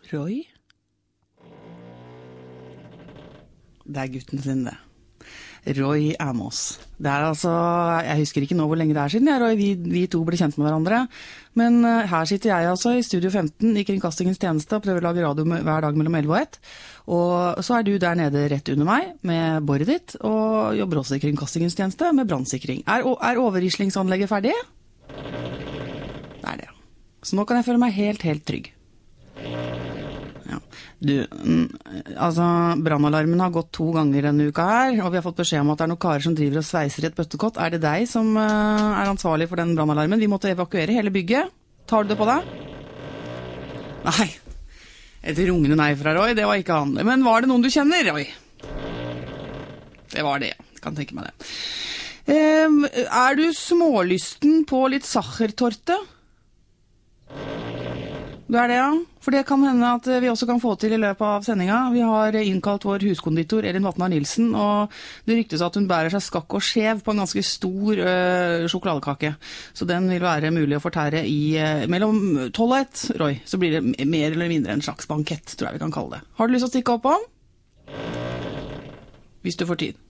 Roy? Det gutten sin, det. Roy Amos. Det altså, jeg husker ikke nå hvor lenge det siden, Roy, vi to ble kjent med hverandre, men her sitter jeg altså i Studio 15 i Kringkastingens tjeneste og prøver å lage radio hver dag mellom 11 og 1, og så du der nede rett under meg med boret ditt, og jobber også i Kringkastingens tjeneste med brannsikring. Er overrislingsanlegget ferdig? Det det. Så nå kan jeg føle meg helt trygg. Ja. Du, altså, brannalarmen har gått 2 ganger denne uka her, og vi har fått beskjed om at det noen karer som driver og sveiser i et bøttekott. Det deg som ansvarlig for den brannalarmen? Vi måtte evakuere hele bygget. Tar du det på deg? Nei. Et rungende nei fra Roy, det var ikke han. Men var det noen du kjenner, Roy? Det var det, jeg kan tenke meg det. Du smålysten på litt sachertorte? Du det, ja. For det kan hende at vi også kan få til i løpet av sendinga. Vi har innkalt vår huskonditor, Elin Vatnar Nilsen, og det ryktes at hun bærer seg skakk og skjev på en ganske stor sjokoladekake. Så den vil være mulig å fortære i mellom 12 og 1, Roy. Så blir det mer eller mindre en slags bankett, tror jeg vi kan kalle det. Har du lyst til å stikke opp om? Hvis du får tid.